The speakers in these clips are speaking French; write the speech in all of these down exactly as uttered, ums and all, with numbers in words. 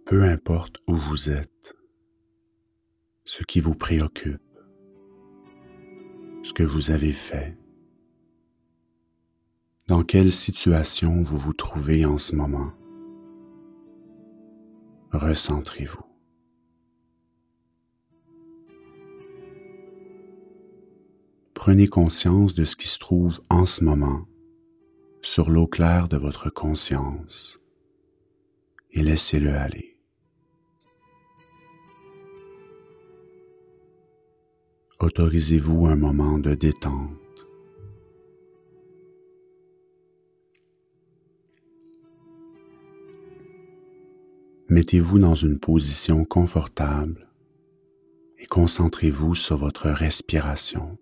Peu importe où vous êtes, ce qui vous préoccupe, ce que vous avez fait, dans quelle situation vous vous trouvez en ce moment, recentrez-vous. Prenez conscience de ce qui se trouve en ce moment sur l'eau claire de votre conscience et laissez-le aller. Autorisez-vous un moment de détente. Mettez-vous dans une position confortable et concentrez-vous sur votre respiration.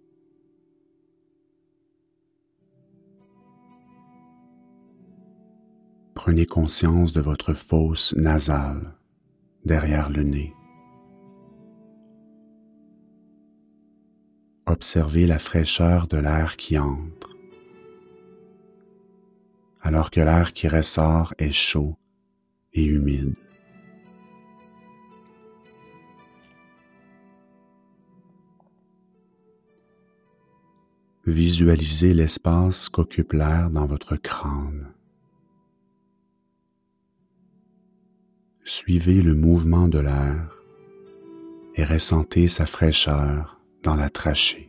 Prenez conscience de votre fosse nasale derrière le nez. Observez la fraîcheur de l'air qui entre, alors que l'air qui ressort est chaud et humide. Visualisez l'espace qu'occupe l'air dans votre crâne. Suivez le mouvement de l'air et ressentez sa fraîcheur dans la trachée.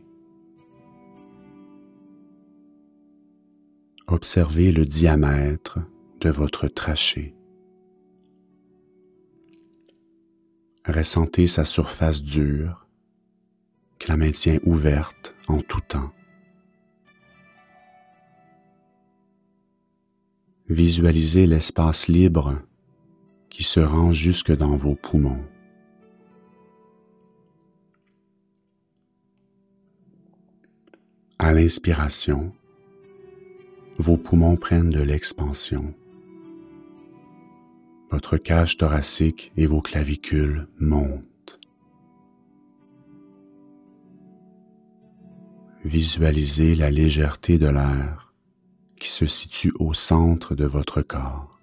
Observez le diamètre de votre trachée. Ressentez sa surface dure qui la maintient ouverte en tout temps. Visualisez l'espace libre qui se rend jusque dans vos poumons. À l'inspiration, vos poumons prennent de l'expansion. Votre cage thoracique et vos clavicules montent. Visualisez la légèreté de l'air qui se situe au centre de votre corps.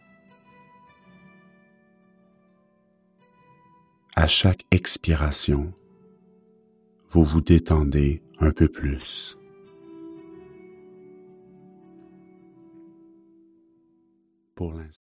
À chaque expiration, vous vous détendez un peu plus. Pour l'instant.